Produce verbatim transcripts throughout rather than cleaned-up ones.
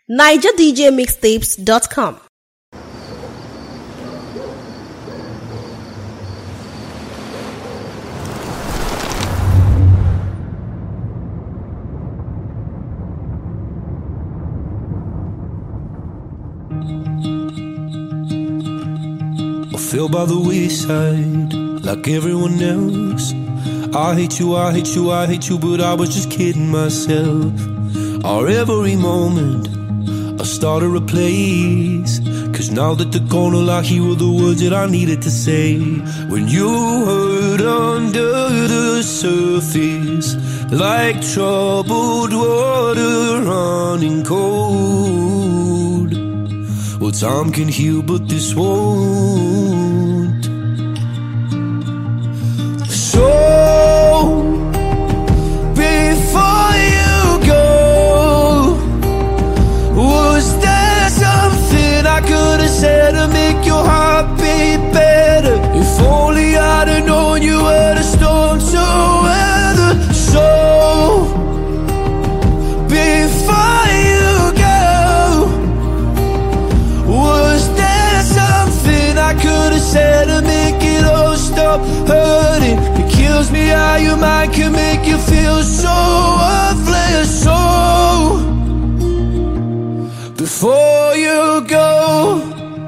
niger d j mixtapes dot com. I fell by the wayside like everyone else. I hate you, I hate you, I hate you, but I was just kidding myself. Our every moment I started a place, cause now that they're gone, all I hear were the words that I needed to say. When you hurt under the surface, like troubled water running cold. Well, time can heal, but this won't. So, before you go, was there something I could have said to make your heart beat better? If only I'd have known you were the storm to weather. So, before you go, was there something I could have said to make it all stop hurting? It kills me how your mind can make you feel so worthless. So, before you go,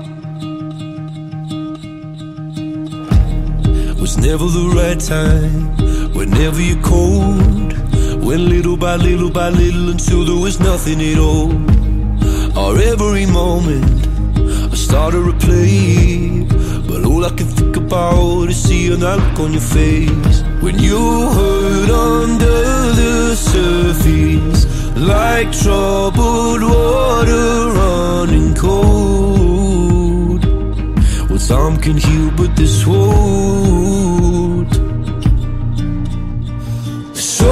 was never the right time, whenever you're cold. Went little by little by little until there was nothing at all. Our every moment I started to play, but all I can think about is seeing that look on your face. When you hurt under the surface, like troubled water running cold. Well, time can heal, but this won't. So,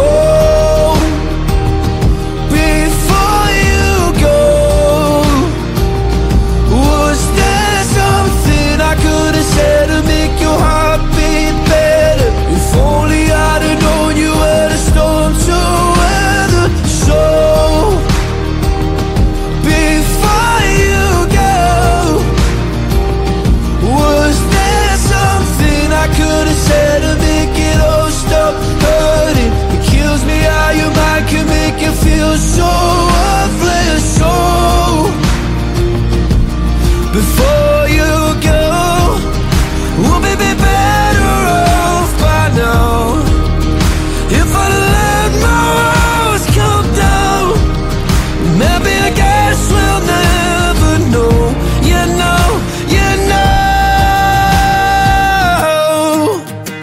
before you go, was there something I could have said to make your heart beat better? If only I'd have known you were the storm to weather. So, before you go, was there something I could have said to make it all stop hurting? It kills me how your mind can make you feel so worthless. So, before you go, we'll be better off by now. If I let my walls come down, maybe I guess we'll never know. You know, you know.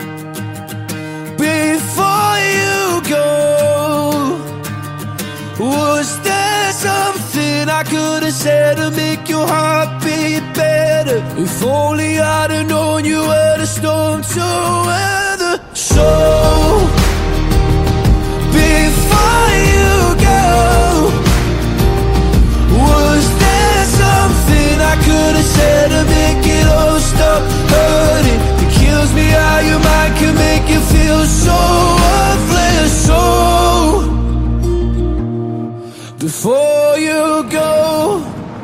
Before you go, was there something I could have said to make your heart beat better? If only I'd have known you were the storm to weather. So, before you go, was there something I could have said to make it all stop hurting? It kills me how your mind can make you feel so worthless. So, before you go.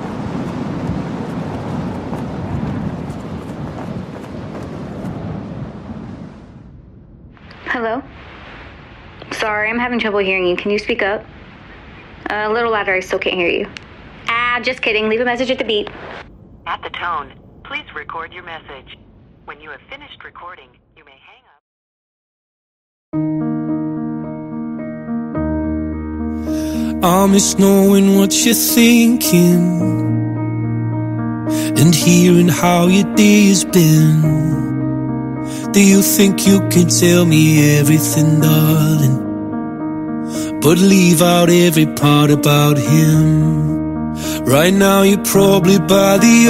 Hello? Sorry, I'm having trouble hearing you. Can you speak up? Uh, a little louder, I still can't hear you. Ah, just kidding. Leave a message at the beep. At the tone, please record your message. When you have finished recording, you may hang up. I miss knowing what you're thinking and hearing how your day has been. Do you think you can tell me everything, darling, but leave out every part about him? Right now you're probably by the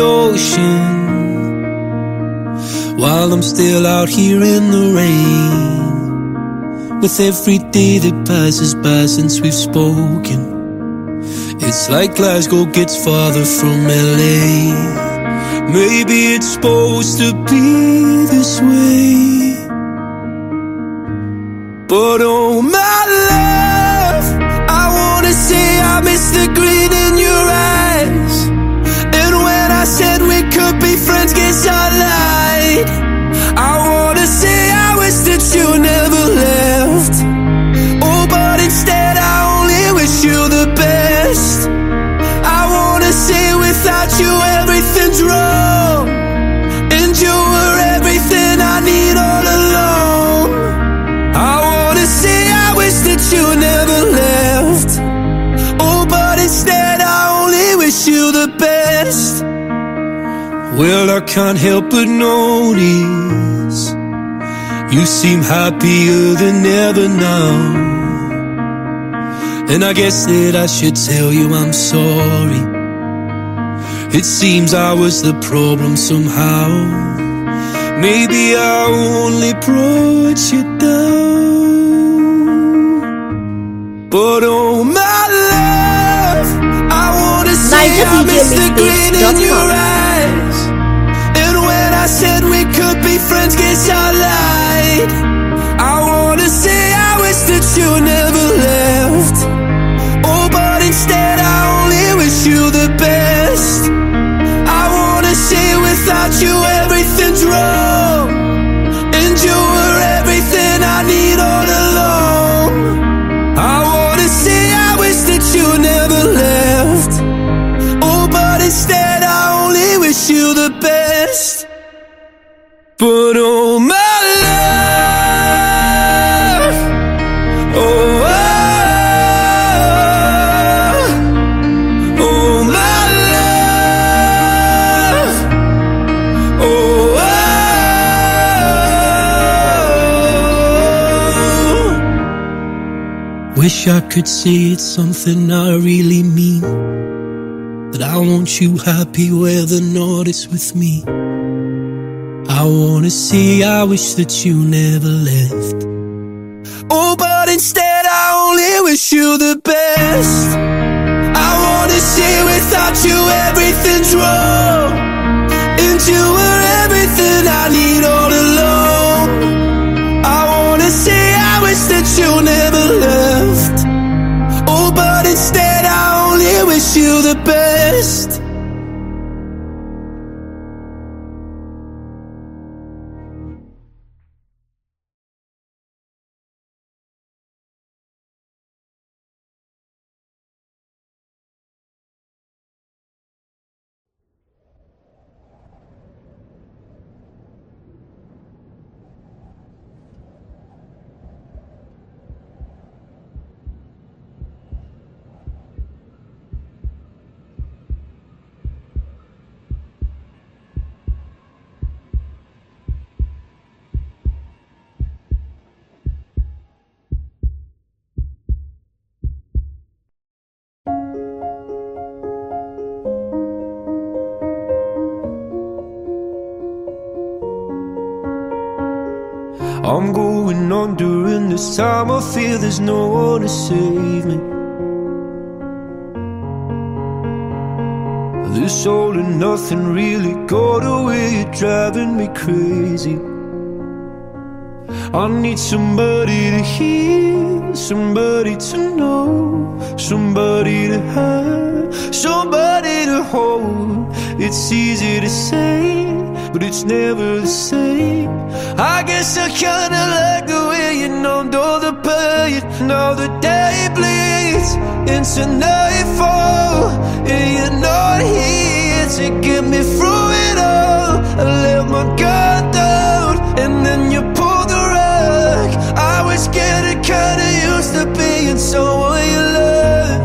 ocean, while I'm still out here in the rain. With every day that passes by since we've spoken, it's like Glasgow gets farther from L A. Maybe it's supposed to be this way, but oh my love, I wanna say I miss the green in your eyes. without you everything's wrong, and you were everything I need all along. I wanna say I wish that you never left, oh, but instead I only wish you the best. Well, I can't help but notice you seem happier than ever now, and I guess that I should tell you I'm sorry. It seems I was the problem somehow. Maybe I only brought you down, but oh my love, I wanna say I miss the grin in your eyes, and when I said we could be friends, guess I lied. I wanna say I wish that you never left, oh, but instead I only wish you the best. I wanna say without you everything's wrong, and you were everything I need all along. I wanna say I wish that you never left, oh, but instead I only wish you the best. But oh my love, oh, oh, oh my love, oh, oh. Wish I could say it's something I really mean, that I want you happy whether or not it's with me. I wanna say I wish that you never left, oh, but instead I only wish you the best. I wanna say without you everything's wrong, and you were everything I need all along. I wanna say I wish that you never left, oh, but instead I only wish you the best. I'm going on during this time. I feel there's no one to save me. This all and nothing really got away, you're driving me crazy. I need somebody to hear, somebody to know, somebody to have, somebody to hold. It's easy to say, but it's never the same. I guess I kinda like the way you numbed all the pain. Now the day bleeds into nightfall, and you're not here to get me through it all. I let my guard down, and then you pulled the rug. I was getting kinda used to being someone you loved.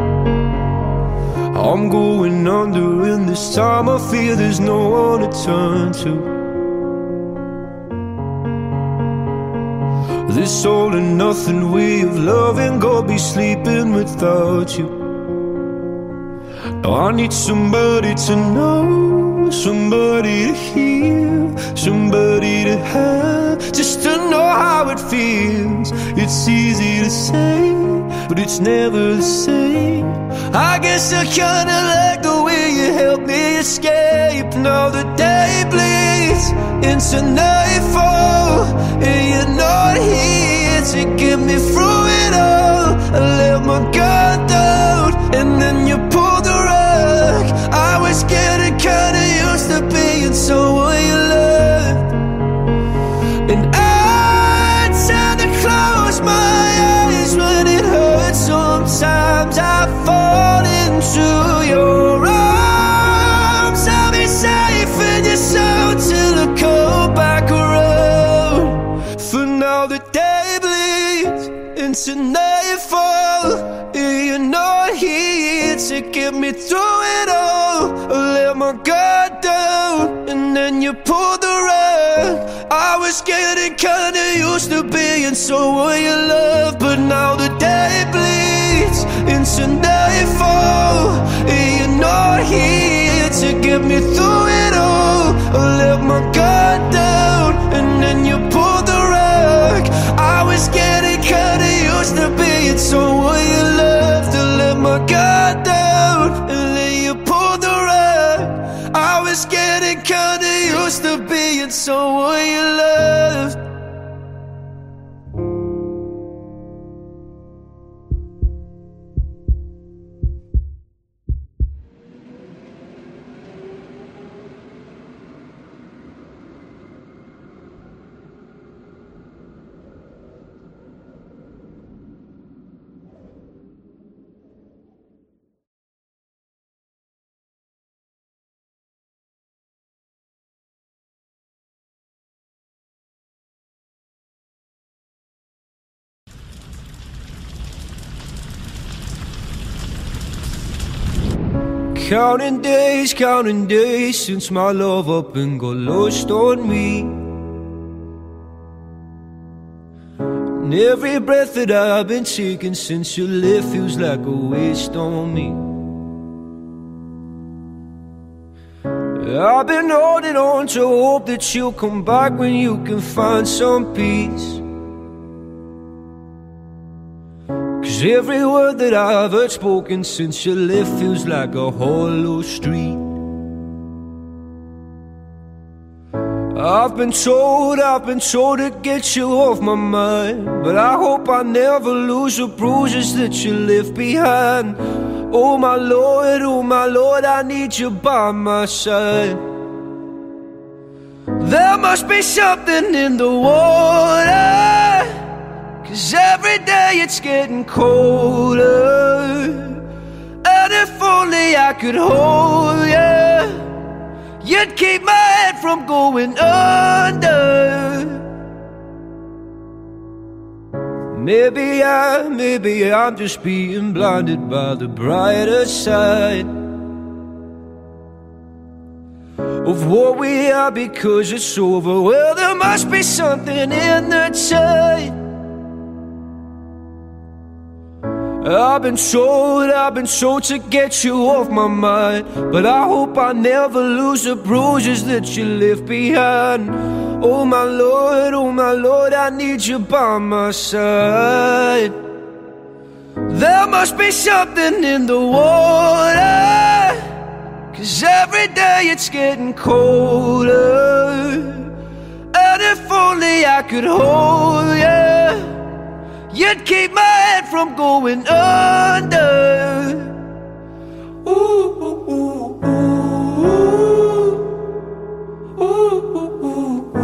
I'm going under, and this time I feel there's no one to turn to. This all and nothing way of loving, go be sleeping without you. Now I need somebody to know, somebody to hear, somebody to have, just to know how it feels. It's easy to say, but it's never the same. I guess I kinda like the way you helped me escape. Now the day bleeds into nightfall, and you're not here to get me through it all. I let my guard down, and then you pulled the rug. I was getting kinda used to being someone you loved, and I tend to close my eyes when it hurts. Sometimes I fall into your arms. into nightfall. You're not here to get me through it all. I let my guard down and then you pulled the rug. I was getting kinda used to being someone you love, but now the day bleeds into nightfall. You're not here to get me through it all. I let my guard down and then you pulled the rug. I was getting kinda used to being someone you loved. To let my guard down and then you pulled the rug. I was getting kinda used to being someone you loved. Counting days, counting days since my love up and got lost on me. And every breath that I've been taking since you left feels like a waste on me. I've been holding on to hope that you'll come back when you can find some peace. Cause every word that I've heard spoken since you left feels like a hollow street. I've been told, I've been told to get you off my mind, but I hope I never lose the bruises that you left behind. Oh my Lord, oh my Lord, I need you by my side. There must be something in the water, cause every day it's getting colder. And if only I could hold you, you'd keep my head from going under. Maybe I, maybe I'm just being blinded by the brighter side of what we are because it's over. Well, there must be something in the tide. I've been told, I've been told to get you off my mind, but I hope I never lose the bruises that you left behind. Oh my Lord, oh my Lord, I need you by my side. There must be something in the water, cause every day it's getting colder. And if only I could hold you, you'd keep my head from going under. Ooh, ooh, ooh, ooh, ooh, ooh,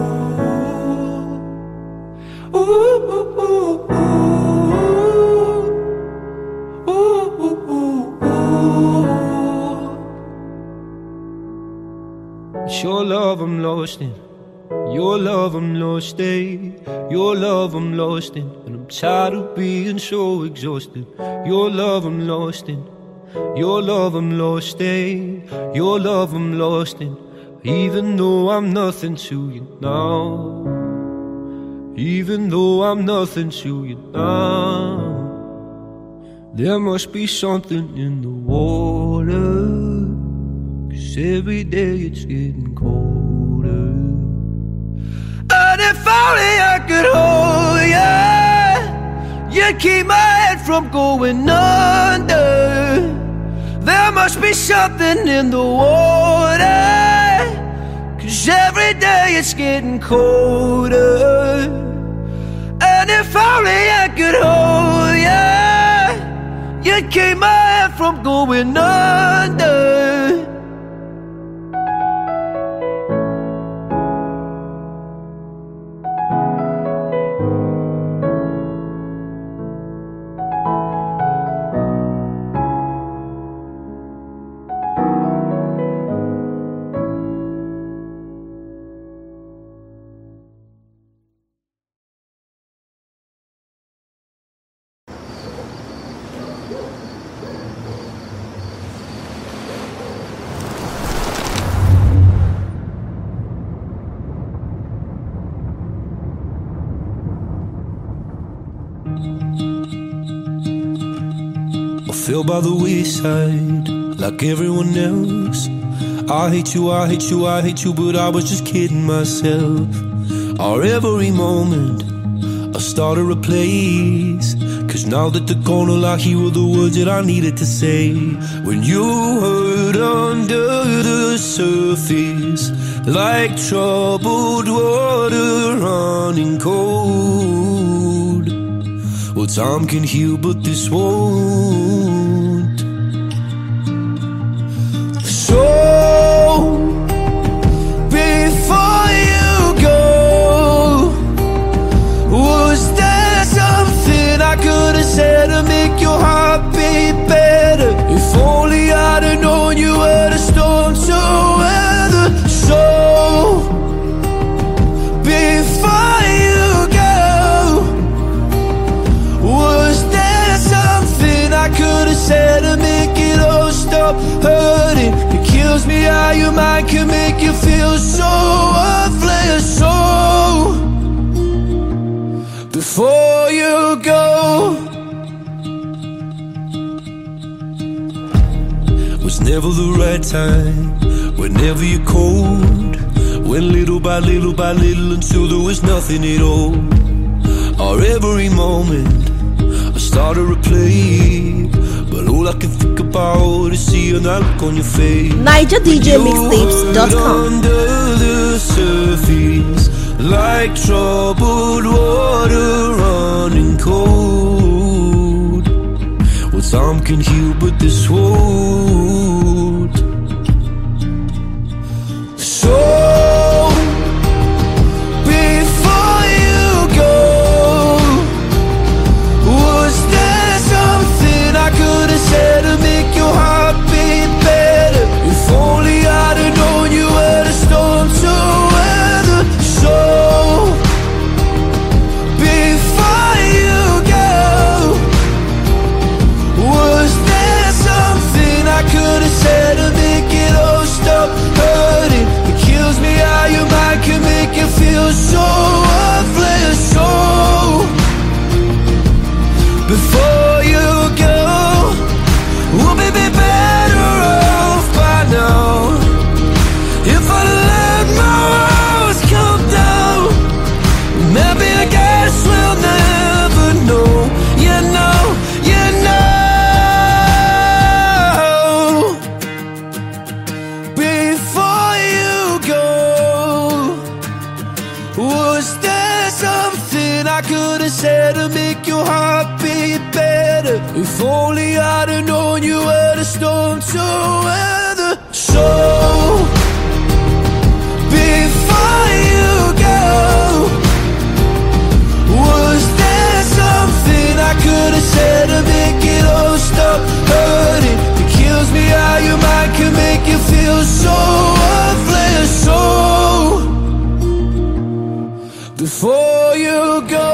ooh, ooh, ooh, ooh, ooh, ooh. It's your love I'm lost in. Your love I'm lost in, your love I'm lost in, and I'm tired of being so exhausted. Your love I'm lost in, your love I'm lost in, your love I'm lost in. Even though I'm nothing to you now, even though I'm nothing to you now, there must be something in the water, cause every day it's getting colder. And if only I could hold you, you'd keep my head from going under. There must be something in the water, cause every day it's getting colder. And if only I could hold you, you'd keep my head from going under. fell by the wayside like everyone else. I hate you, I hate you, I hate you, but I was just kidding myself. Our every moment I started a place, cause now that they're gone, all I hear are the words that I needed to say. When you hurt under the surface, like troubled water running cold. Well, time can heal, but this won't. So, before you go, was there something I could have said to make your heart beat better? If only I'd have known you were the storm to weather. So, before you go, was there something I could have said to make it all stop hurting? It kills me how your mind can make you feel so worthless. So, before you go, was never the right time, whenever you're cold. Went little by little by little until there was nothing at all. Our every moment I started to play, but all I can think about is seeing that look on your face. Niger D J Mixtapes dot com. Under the surface, like troubled water running cold. Well, time can heal, but this won't. So, before you go, was there something I could have said to make your heart beat better? If only I'd have known you were the storm to weather. So, before you go, was there something I could have said to make it all stop hurting? It kills me how your mind can make you feel so worthless. So, before you go, we'll be better off by now. If I let my walls come down, maybe I guess we'll never know. You know, you know. Before you go, was there something I could have said to make your heart beat better? If only I'd have known you were the storm to weather. So, before you go, was there something I could have said to make it all stop hurting? It kills me how your mind can make you feel so worthless. So, before you go.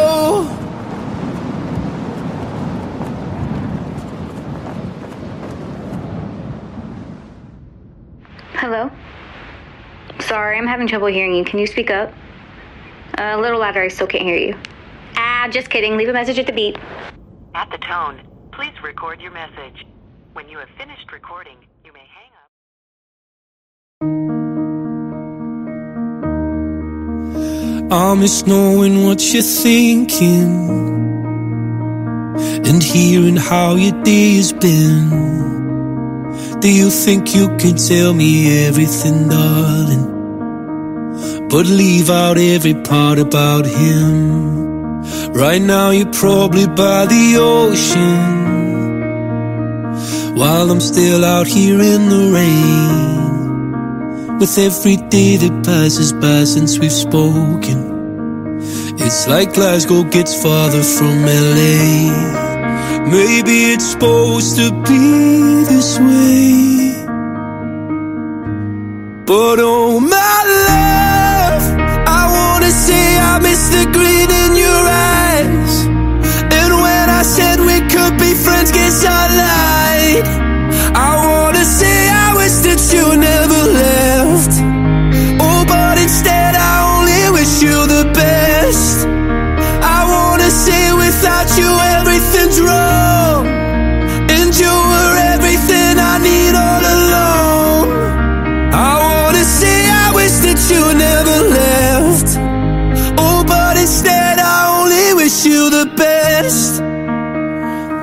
Hello? Sorry, I'm having trouble hearing you. Can you speak up? Uh, a little louder, I still can't hear you. Ah, just kidding. Leave a message at the beep. At the tone, please record your message. When you have finished recording, you may hang up. I miss knowing what you're thinking and hearing how your day has been. Do you think you can tell me everything, darling, but leave out every part about him? Right now you're probably by the ocean, while I'm still out here in the rain. With every day that passes by since we've spoken, it's like Glasgow gets farther from L A. Maybe it's supposed to be this way, but oh my love, I wanna say I miss the grin in your eyes. And when I said we could be friends, guess I lied. I wanna say I wish that you never left. Oh, but instead I only wish you the best. I wanna say without you everything's wrong, and you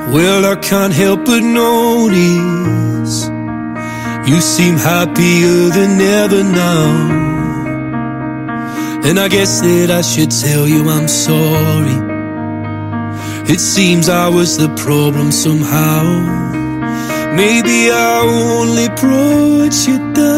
Well, I can't help but notice you seem happier than ever now. And I guess that I should tell you I'm sorry. It seems I was the problem somehow. Maybe I only brought you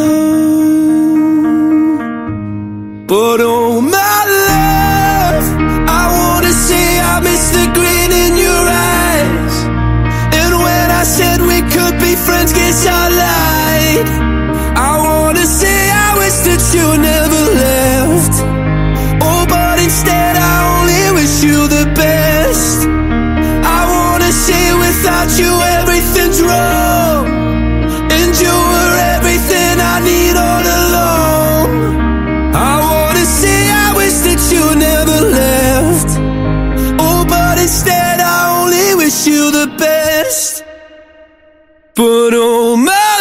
down. But oh my love, I wanna say I miss the grin in your eyes. And when I said we could be friends, guess I lied. I wanna say I wish that you never left. Oh, but instead I only wish you the best. I wanna say without you everything's wrong, and you were everything I need all along. I wanna say I wish that you never left. Oh, but instead I only wish you the best. But oh my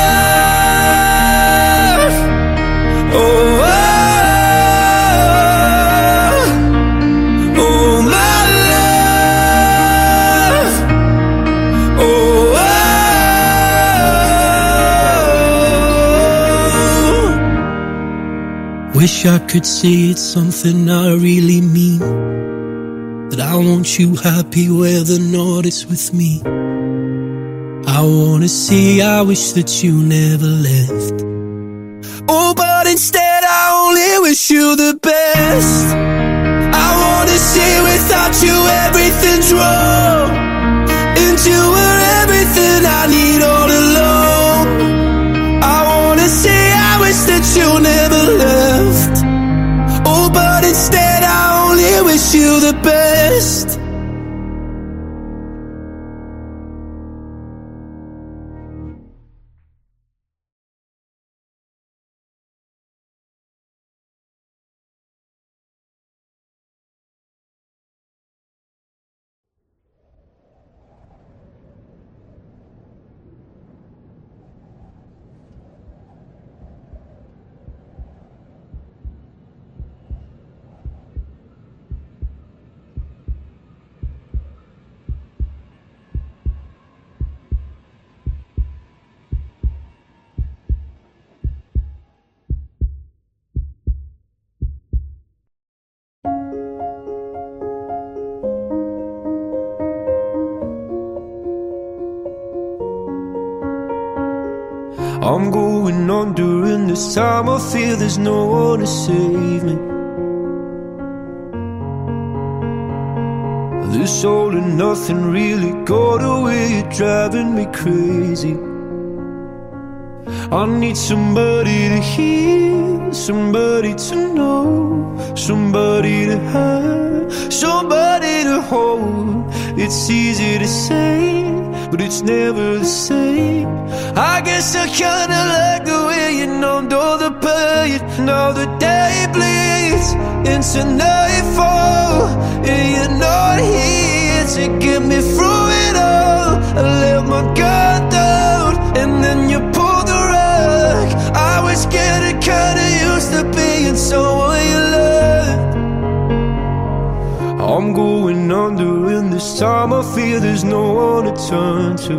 love, oh, oh, oh my love, oh, oh. Wish I could say it's something I really mean, that I want you happy where the north is with me. I wanna say I wish that you never left. Oh, but instead I only wish you the best. I wanna say without you everything's wrong, and you were everything I need all along. I wanna say I wish that you never left. Oh, but instead I only wish you the best. I'm going on during this time. I feel there's no one to save me. This all and nothing really got away, you're driving me crazy. I need somebody to hear, somebody to know, somebody to have, somebody to hold. It's easy to say, but it's never the same. I guess I kinda like the way you numbed all the pain. Now the day bleeds into nightfall, and you're not here to get me through it all. I let my guard down, and then you pulled the rug. I was getting kinda used to being someone you loved. I'm going under, and this time I feel there's no one to turn to.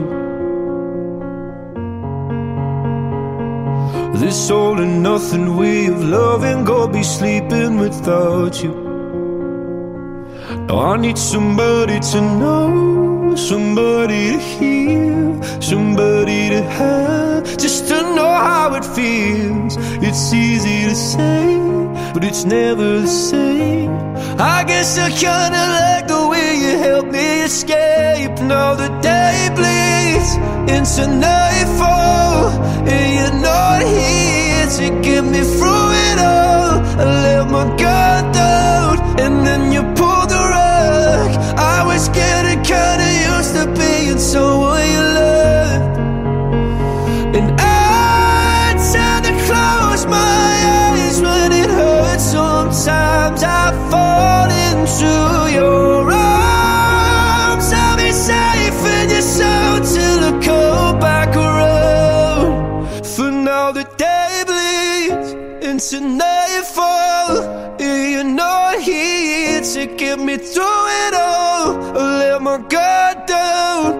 This all and nothing way of loving, go be sleeping without you. Now I need somebody to know, somebody to hear, somebody to have, just to know how it feels. It's easy to say, but it's never the same. I guess I kinda like the way you help me escape. Now the day bleeds into nightfall, and you're not here to get me through it all. I let my guard down, and then you pulled the rug. I was getting kinda used to being someone you loved, and I tend to close my eyes when it hurts. Sometimes I fall into your arms. I'll be safe in your soul till I come back around. For now the day bleeds into nightfall, and you're not here to get me through it all. I let my guard down,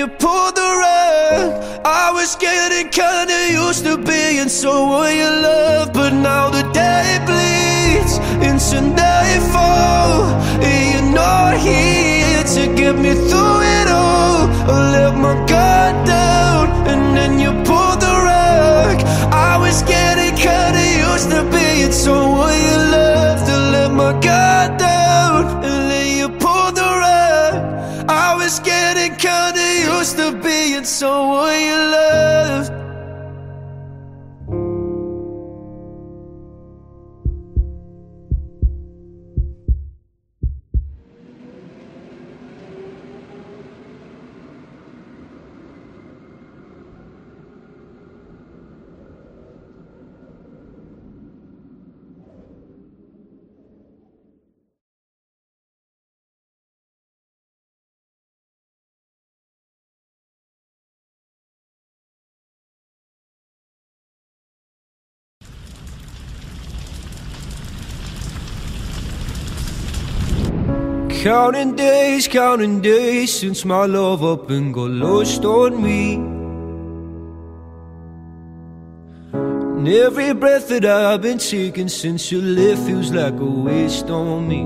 you pulled the rug. I was getting kinda used to being someone you love, but now the day bleeds into nightfall, and you're not here to get me through it all. I let my guard down, and then you pulled the rug. I was getting kinda used to being someone you love, to let my guard down, and then you pulled the rug. I was getting kinda used to being someone you loved. Counting days, counting days since my love up and got lost on me. And every breath that I've been taking since you left feels like a waste on me.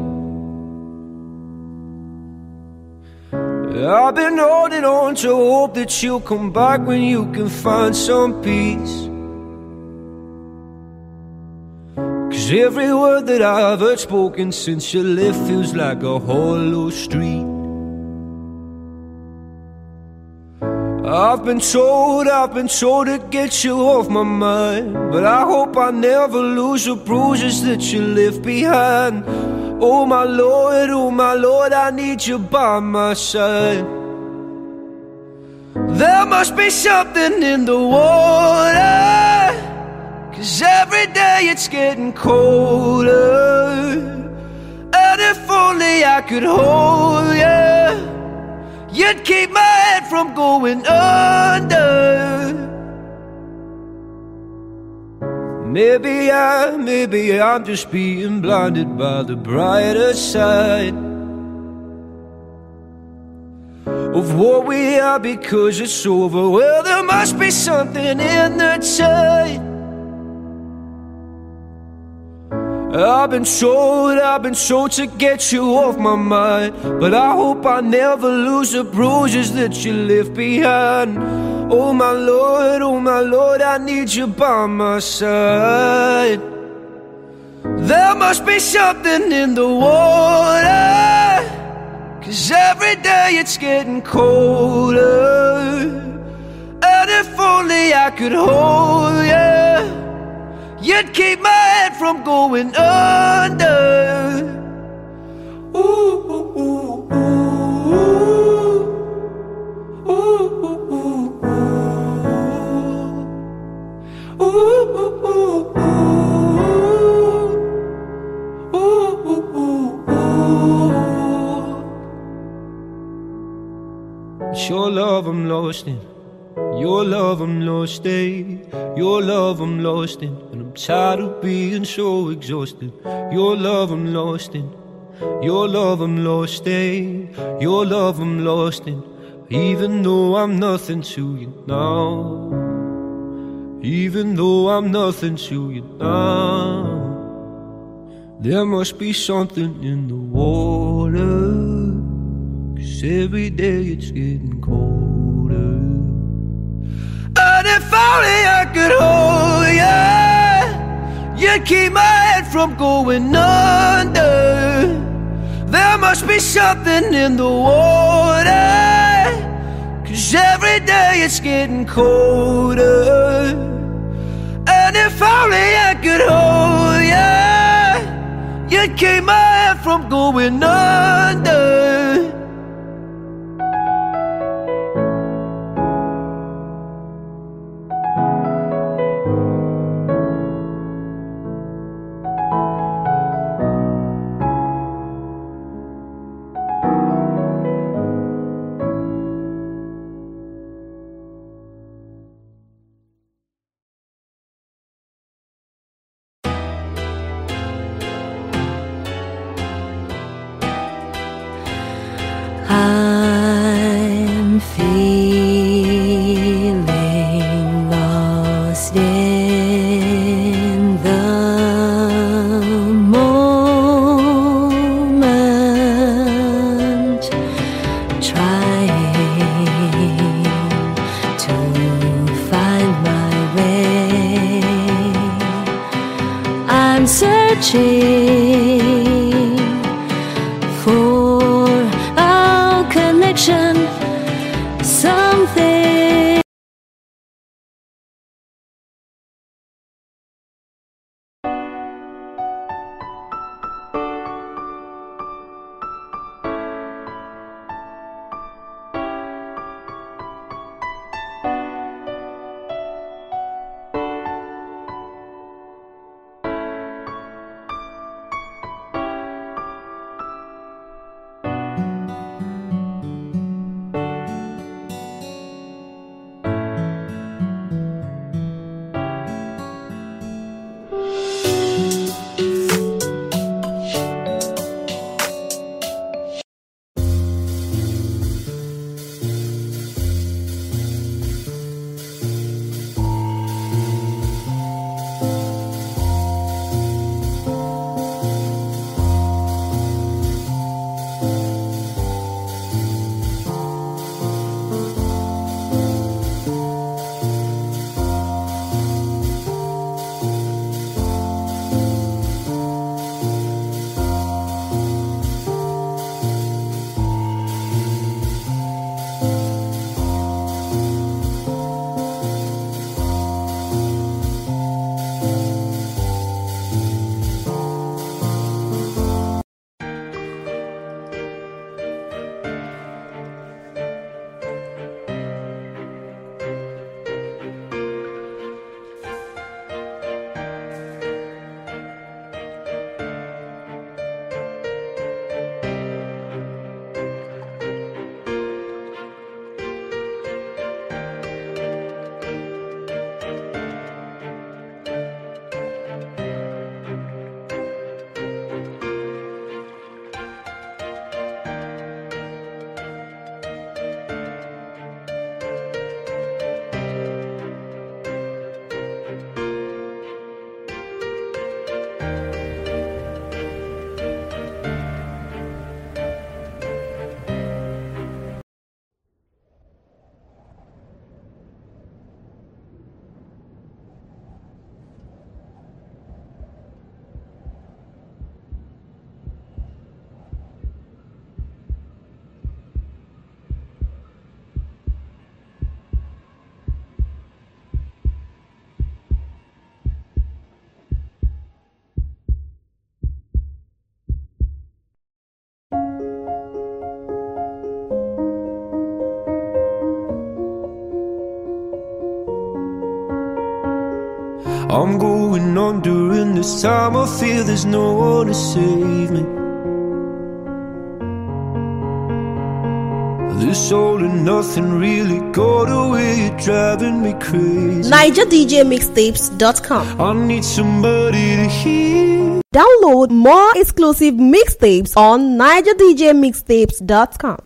I've been holding on to hope that you'll come back when you can find some peace. Cause every word that I've heard spoken since you left feels like a hollow street. I've been told, I've been told to get you off my mind, but I hope I never lose the bruises that you left behind. Oh my Lord, oh my Lord, I need you by my side. There must be something in the water, cause every day it's getting colder. And if only I could hold you, you'd keep my head from going under. Maybe I, maybe I'm just being blinded by the brighter side of what we are because it's over. Well, there must be something in the tide. I've been told, I've been told to get you off my mind, but I hope I never lose the bruises that you left behind. Oh my Lord, oh my Lord, I need you by my side. There must be something in the water, cause every day it's getting colder. And if only I could hold you, you'd keep my head from going under. Ooh, ooh, ooh, ooh, ooh, ooh, ooh, ooh, ooh, ooh, ooh, ooh, ooh. It's your love I'm lost in. Your love I'm lost in, your love I'm lost in, and I'm tired of being so exhausted. Your love I'm lost in, your love I'm lost in, your love I'm lost in. Even though I'm nothing to you now, even though I'm nothing to you now, there must be something in the water, cause every day it's getting colder. And if only I could hold you, you'd keep my head from going under. There must be something in the water, cause every day it's getting colder. And if only I could hold you, you'd keep my head from going under. in the moment, trying to find my way. I'm searching for a connection, something. I'm going on during this time. I feel there's no one to save me. This all and nothing really got away, you're driving me crazy. Niger D J Mixtapes dot com. I need somebody to hear. Download more exclusive mixtapes on Niger D J Mixtapes dot com.